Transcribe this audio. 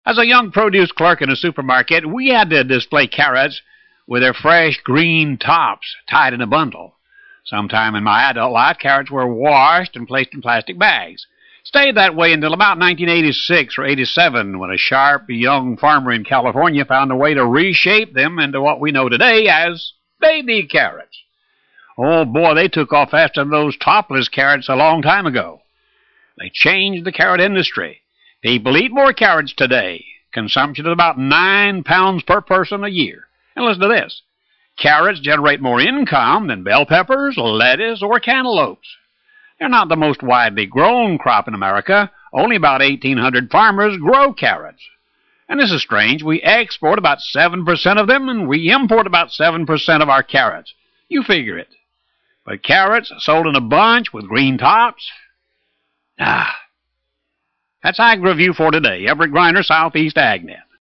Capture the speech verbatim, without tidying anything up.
As a young produce clerk in a supermarket, we had to display carrots with their fresh green tops tied in a bundle. Sometime in my adult life, carrots were washed and placed in plastic bags. Stayed that way until about nineteen eighty-six or eighty-seven, when a sharp young farmer in California found a way to reshape them into what we know today as baby carrots. Oh boy, they took off faster than those topless carrots a long time ago. They changed the carrot industry. People eat more carrots today. Consumption is about nine pounds per person a year. And listen to this. Carrots generate more income than bell peppers, lettuce, or cantaloupes. They're not the most widely grown crop in America. Only about eighteen hundred farmers grow carrots. And this is strange. We export about seven percent of them, and we import about seven percent of our carrots. You figure it. But carrots sold in a bunch with green tops? Ah. That's Ag Review for today. Everett Griner, Southeast AgNet.